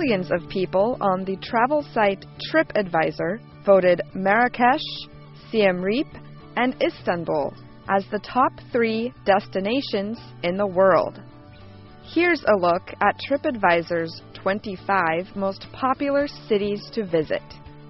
millions of people on the travel site TripAdvisor voted Marrakesh, Siem Reap, and Istanbul as the top 3 destinations in the world. Here's a look at TripAdvisor's 25 most popular cities to visit.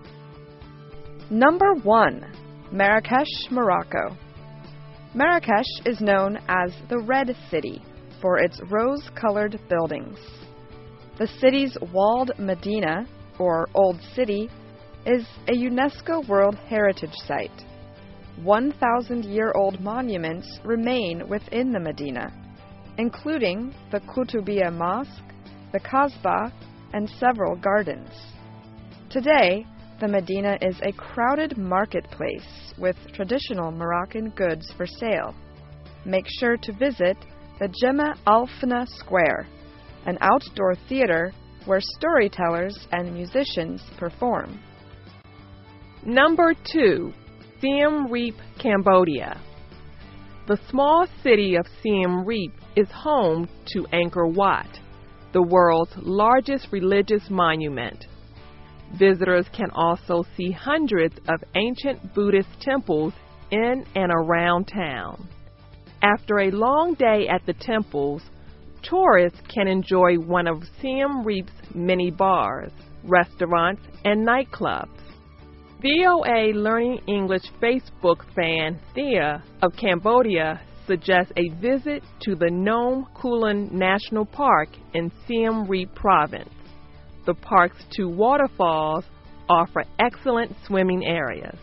Number 1. Marrakesh, Morocco. Marrakesh is known as the Red City for its rose-colored buildings. The city's walled Medina, or Old City, is a UNESCO World Heritage Site. 1,000-year-old monuments remain within the Medina, including the Qutubiyya Mosque, the Kasbah, and several gardens. Today, the Medina is a crowded marketplace with traditional Moroccan goods for sale. Make sure to visit the Jema Al Fna Square, an outdoor theater where storytellers and musicians perform. Number 2. Siem Reap, Cambodia. The small city of Siem Reap is home to Angkor Wat, the world's largest religious monument. Visitors can also see hundreds of ancient Buddhist temples in and around town. After a long day at the temples, tourists can enjoy one of Siem Reap's many bars, restaurants, and nightclubs. VOA Learning English Facebook fan Thea of Cambodia suggests a visit to the Nom Kulen National Park in Siem Reap Province. The park's 2 waterfalls offer excellent swimming areas.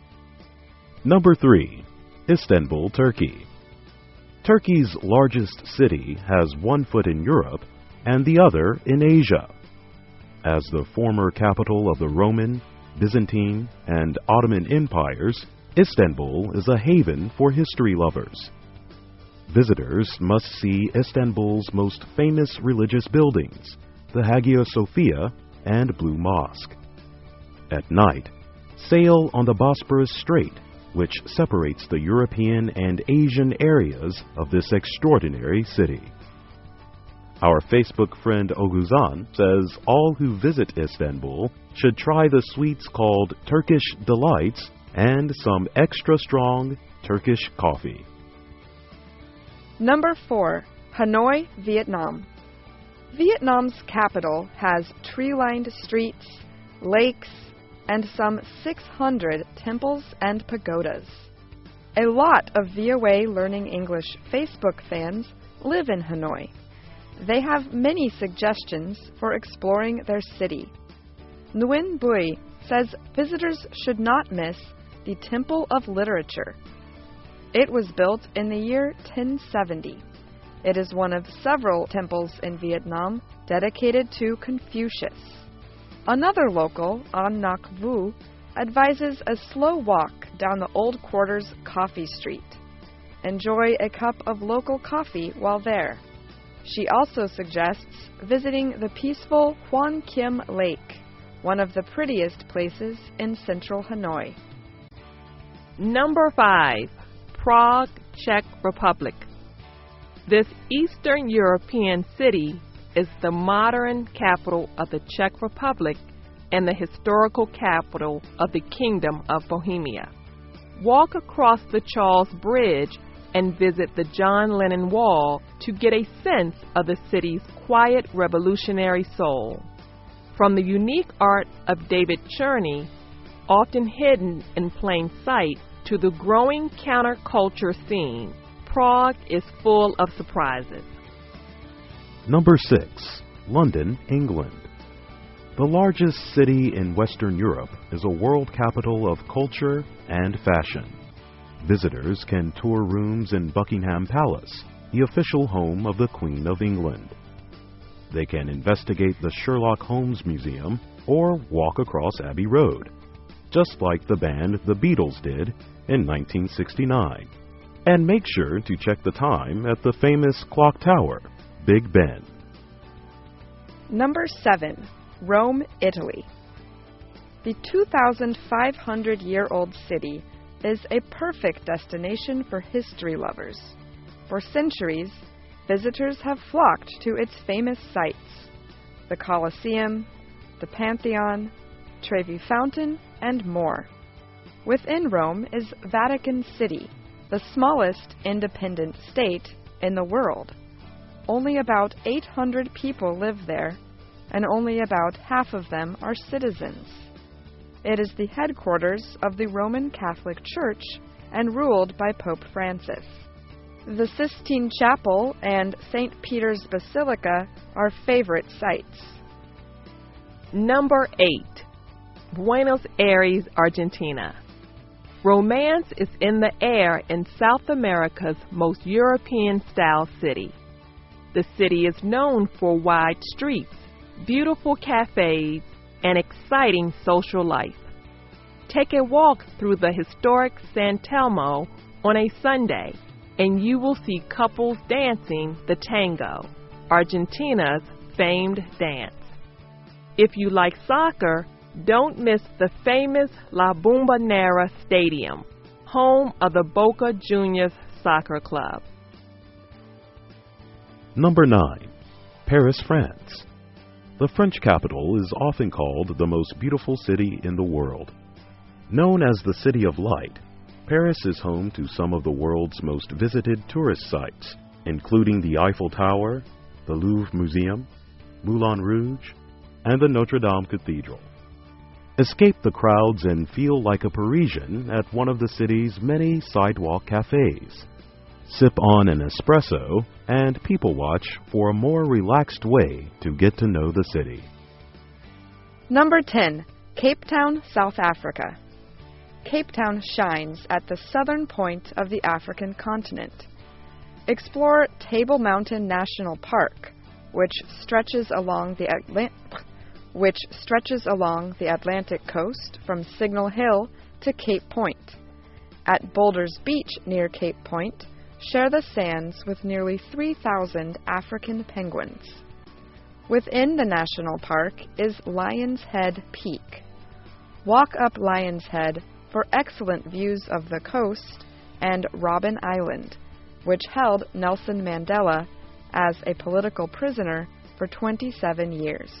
Number 3. Istanbul, Turkey. Turkey's largest city has one foot in Europe and the other in Asia. As the former capital of the Roman, Byzantine, and Ottoman empires, Istanbul is a haven for history lovers. Visitors must see Istanbul's most famous religious buildings, the Hagia Sophia and Blue Mosque. At night, sail on the Bosporus Strait, which separates the European and Asian areas of this extraordinary city. Our Facebook friend Oguzhan says all who visit Istanbul should try the sweets called Turkish Delights and some extra strong Turkish coffee. Number 4. Hanoi, Vietnam. Vietnam's capital has tree-lined streets, lakes, and some 600 temples and pagodas. A lot of VOA Learning English Facebook fans live in Hanoi. They have many suggestions for exploring their city. Nguyen Bui says visitors should not miss the Temple of Literature. It was built in the year 1070. It is one of several temples in Vietnam dedicated to Confucius. Another local, An Nak Vu, advises a slow walk down the Old Quarters Coffee Street. Enjoy a cup of local coffee while there. She also suggests visiting the peaceful Quan Kim Lake, one of the prettiest places in central Hanoi. Number 5. Prague, Czech Republic. This Eastern European city is the modern capital of the Czech Republic and the historical capital of the Kingdom of Bohemia. Walk across the Charles Bridge and visit the John Lennon Wall to get a sense of the city's quiet revolutionary soul. From the unique art of David Cherney, often hidden in plain sight, to the growing counterculture scene, Prague is full of surprises. Number 6. London, England. The largest city in Western Europe is a world capital of culture and fashion. Visitors can tour rooms in Buckingham Palace, the official home of the Queen of England. They can investigate the Sherlock Holmes Museum or walk across Abbey Road, just like the band The Beatles did in 1969. And make sure to check the time at the famous clock tower, Big Ben. Number 7. Rome, Italy. The 2,500-year-old city is a perfect destination for history lovers. For centuries, visitors have flocked to its famous sites. the Colosseum, the Pantheon, Trevi Fountain, and more. Within Rome is Vatican City, the smallest independent state in the world. Only about 800 people live there, and only about half of them are citizens. It is the headquarters of the Roman Catholic Church and ruled by Pope Francis. The Sistine Chapel and St. Peter's Basilica are favorite sites. Number 8. Buenos Aires, Argentina. Romance is in the air in South America's most European-style city. The city is known for wide streets, beautiful cafes, and exciting social life. Take a walk through the historic San Telmo on a Sunday, and you will see couples dancing the tango, Argentina's famed dance. If you like soccer, don't miss the famous La Bombonera Stadium, home of the Boca Juniors Soccer Club. Number 9. Paris, France. The French capital is often called the most beautiful city in the world. Known as the City of Light, Paris is home to some of the world's most visited tourist sites, including the Eiffel Tower, the Louvre Museum, Moulin Rouge, and the Notre Dame Cathedral. Escape the crowds and feel like a Parisian at one of the city's many sidewalk cafes. Sip on an espresso and people watch for a more relaxed way to get to know the city. Number 10. Cape Town, South Africa. Cape Town shines at the southern point of the African continent. Explore Table Mountain National Park, which stretches along the Atlantic coast from Signal Hill to Cape Point. At Boulders Beach near Cape Point, share the sands with nearly 3,000 African penguins. Within the national park is Lion's Head Peak. Walk up Lion's Head for excellent views of the coast and Robben Island, which held Nelson Mandela as a political prisoner for 27 years.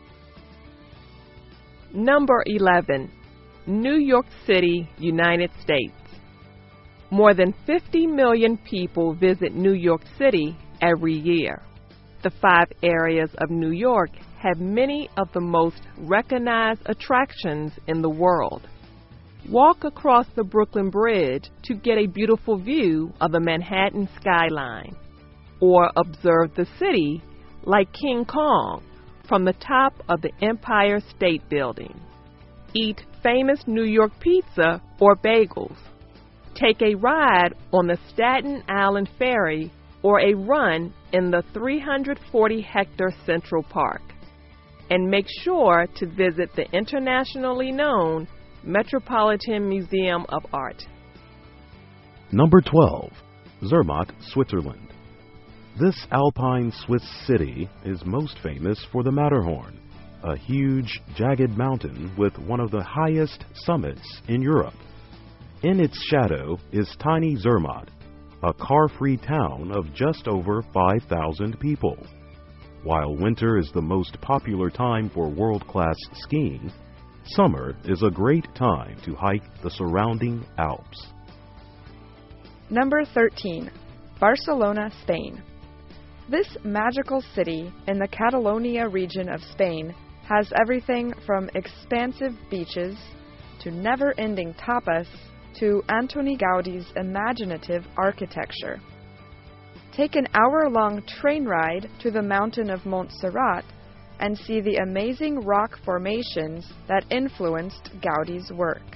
Number 11. New York City, United States. More than 50 million people visit New York City every year. The 5 areas of New York have many of the most recognized attractions in the world. Walk across the Brooklyn Bridge to get a beautiful view of the Manhattan skyline, or observe the city like King Kong from the top of the Empire State Building. Eat famous New York pizza or bagels. Take a ride on the Staten Island Ferry or a run in the 340-hectare Central Park. And make sure to visit the internationally known Metropolitan Museum of Art. Number 12. Zermatt, Switzerland. This alpine Swiss city is most famous for the Matterhorn, a huge, jagged mountain with one of the highest summits in Europe. In its shadow is tiny Zermatt, a car-free town of just over 5,000 people. While winter is the most popular time for world-class skiing, summer is a great time to hike the surrounding Alps. Number 13. Barcelona, Spain. This magical city in the Catalonia region of Spain has everything from expansive beaches to never-ending tapas to Antoni Gaudi's imaginative architecture. Take an hour-long train ride to the mountain of Montserrat and see the amazing rock formations that influenced Gaudi's work.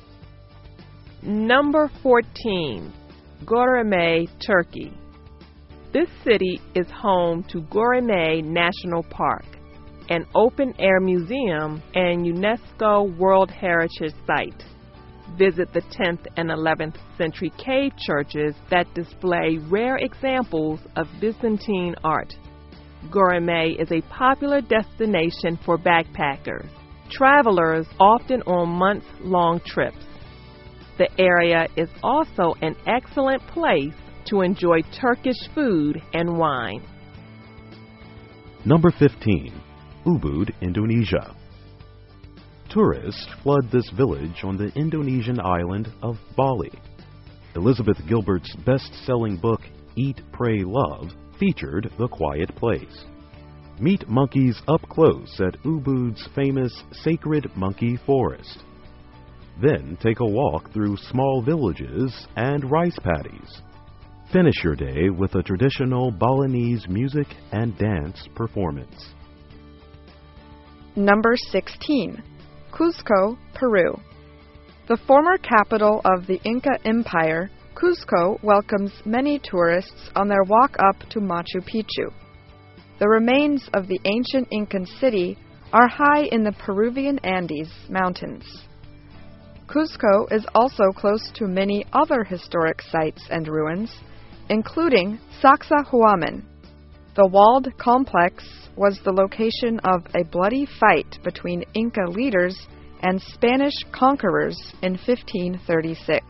Number 14. Göreme, Turkey. This city is home to Göreme National Park, an open-air museum and UNESCO World Heritage Site. Visit the 10th and 11th century cave churches that display rare examples of Byzantine art. Göreme is a popular destination for backpackers, travelers often on months-long trips. The area is also an excellent place to enjoy Turkish food and wine. Number 15. Ubud, Indonesia. Tourists flood this village on the Indonesian island of Bali. Elizabeth Gilbert's best-selling book, Eat, Pray, Love, featured the quiet place. Meet monkeys up close at Ubud's famous Sacred Monkey Forest. Then take a walk through small villages and rice paddies. Finish your day with a traditional Balinese music and dance performance. Number 16. Cusco, Peru. The former capital of the Inca Empire, Cusco welcomes many tourists on their walk up to Machu Picchu. The remains of the ancient Incan city are high in the Peruvian Andes Mountains. Cusco is also close to many other historic sites and ruins, including Sacsayhuaman. The walled complex was the location of a bloody fight between Inca leaders and Spanish conquerors in 1536.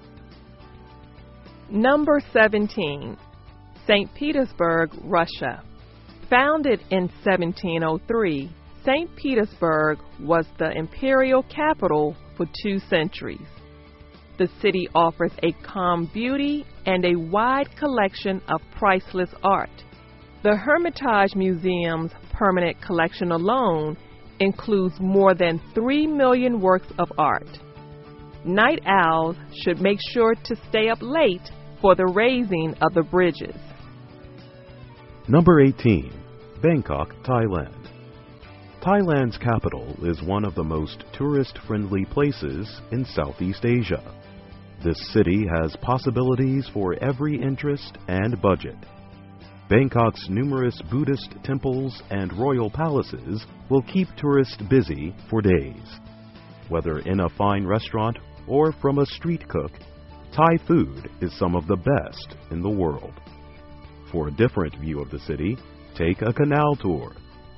Number 17. St. Petersburg, Russia. Founded in 1703, St. Petersburg was the imperial capital for 2 centuries. The city offers a calm beauty and a wide collection of priceless art. The Hermitage Museum's permanent collection alone includes more than 3 million works of art. Night owls should make sure to stay up late for the raising of the bridges. Number 18. Bangkok, Thailand. Thailand's capital is one of the most tourist-friendly places in Southeast Asia. This city has possibilities for every interest and budget. Bangkok's numerous Buddhist temples and royal palaces will keep tourists busy for days. Whether in a fine restaurant or from a street cook, Thai food is some of the best in the world. For a different view of the city, take a canal tour.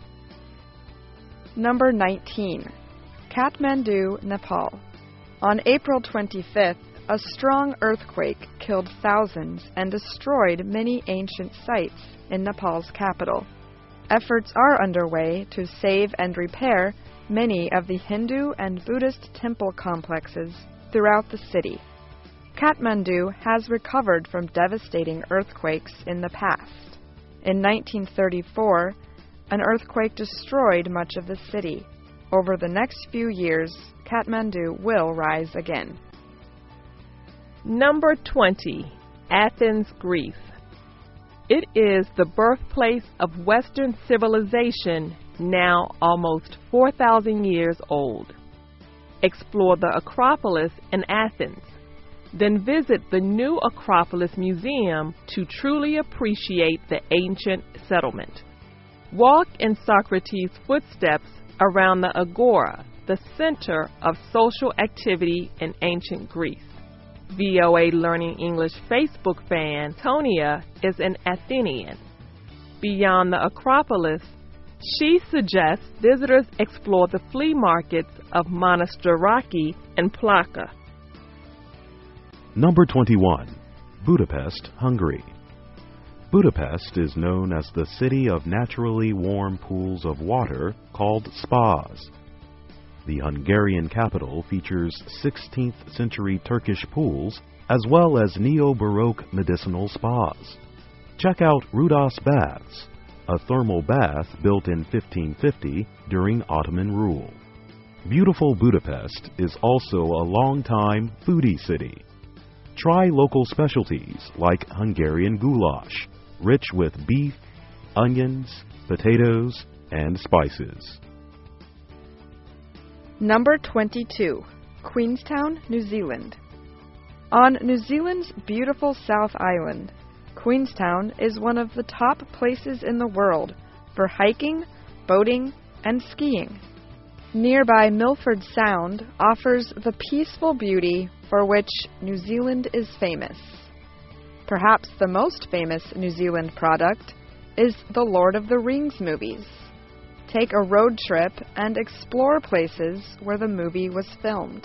Number 19. Kathmandu, Nepal. On April 25th, a strong earthquake killed thousands and destroyed many ancient sites in Nepal's capital. Efforts are underway to save and repair many of the Hindu and Buddhist temple complexes throughout the city. Kathmandu has recovered from devastating earthquakes in the past. In 1934, an earthquake destroyed much of the city. Over the next few years, Kathmandu will rise again. Number 20. Athens, Greece. It is the birthplace of Western civilization, now almost 4,000 years old. Explore the Acropolis in Athens. Then visit the new Acropolis Museum to truly appreciate the ancient settlement. Walk in Socrates' footsteps around the Agora, the center of social activity in ancient Greece. VOA Learning English Facebook fan Tonia is an Athenian. Beyond the Acropolis, she suggests visitors explore the flea markets of Monastiraki and Plaka. Number 21. Budapest, Hungary. Budapest is known as the city of naturally warm pools of water called spas. The Hungarian capital features 16th century Turkish pools as well as neo-Baroque medicinal spas. Check out Rudas Baths, a thermal bath built in 1550 during Ottoman rule. Beautiful Budapest is also a long-time foodie city. Try local specialties like Hungarian goulash, rich with beef, onions, potatoes, and spices. Number 22. Queenstown, New Zealand. On New Zealand's beautiful South Island, Queenstown is one of the top places in the world for hiking, boating, and skiing. Nearby Milford Sound offers the peaceful beauty for which New Zealand is famous. Perhaps the most famous New Zealand product is the Lord of the Rings movies. Take a road trip and explore places where the movie was filmed.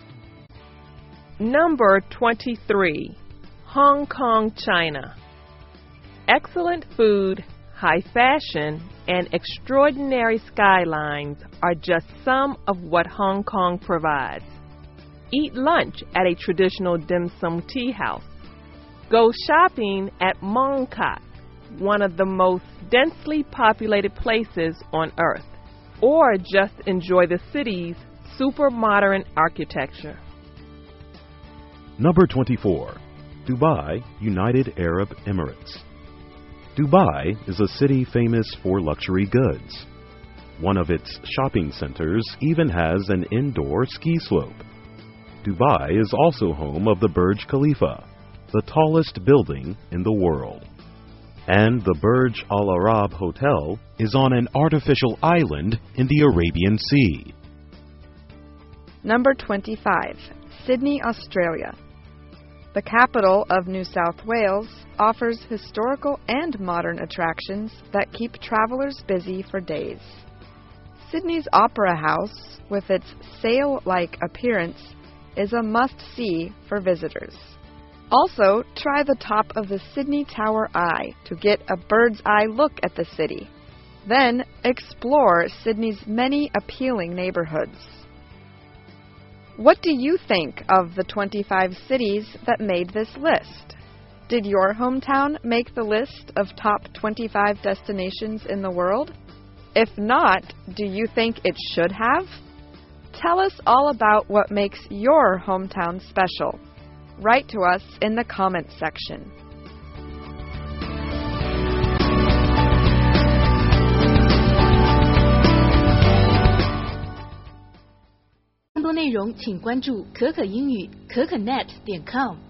Number 23. Hong Kong, China. Excellent food, High fashion and extraordinary skylines are just some of what Hong Kong provides. Eat lunch at a traditional dim sum tea house. Go shopping at Mong Kok, one of the most densely populated places on earth, or just enjoy the city's super modern architecture. Number 24. Dubai, United Arab Emirates. Dubai is a city famous for luxury goods. One of its shopping centers even has an indoor ski slope. Dubai is also home of the Burj Khalifa, the tallest building in the world. And the Burj Al Arab Hotel is on an artificial island in the Arabian Sea. Number 25. Sydney, Australia. The capital of New South Wales offers historical and modern attractions that keep travelers busy for days. Sydney's Opera House, with its sail-like appearance, is a must-see for visitors. Also, try the top of the Sydney Tower Eye to get a bird's-eye look at the city. Then, explore Sydney's many appealing neighborhoods. What do you think of the 25 cities that made this list? Did your hometown make the list of top 25 destinations in the world? If not, do you think it should have? Tell us all about what makes your hometown special. Write to us in the comments section. 更多内容请关注可可英语可可net.com。